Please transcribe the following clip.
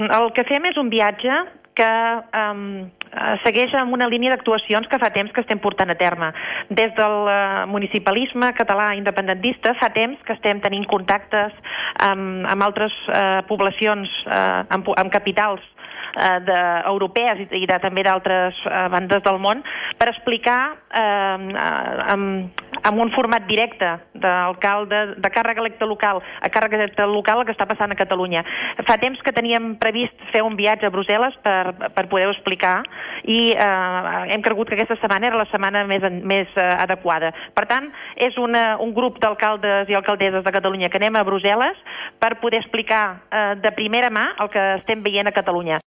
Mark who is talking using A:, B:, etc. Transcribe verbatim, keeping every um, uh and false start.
A: el que fem és un viatge que um, segueix amb una línia d'actuacions que fa temps que estem portant a terme. Des del uh, municipalisme català independentista fa temps que estem tenint contactes amb, amb altres uh, poblacions, uh, amb, amb capitals uh, de, europees i, i de, també d'altres uh, bandes del món per explicar uh, amb, amb un format directe d'alcalde, de càrrec electe local a càrrec electe local el que està passant a Catalunya. Fa temps que teníem previst fer un viatge a Brussel·les per, per poder-ho explicar i eh, hem cregut que aquesta setmana era la setmana més, més eh, adequada. Per tant, és una, un grup d'alcaldes i alcaldesses de Catalunya que anem a Brussel·les per poder explicar eh, de primera mà el que estem veient a Catalunya.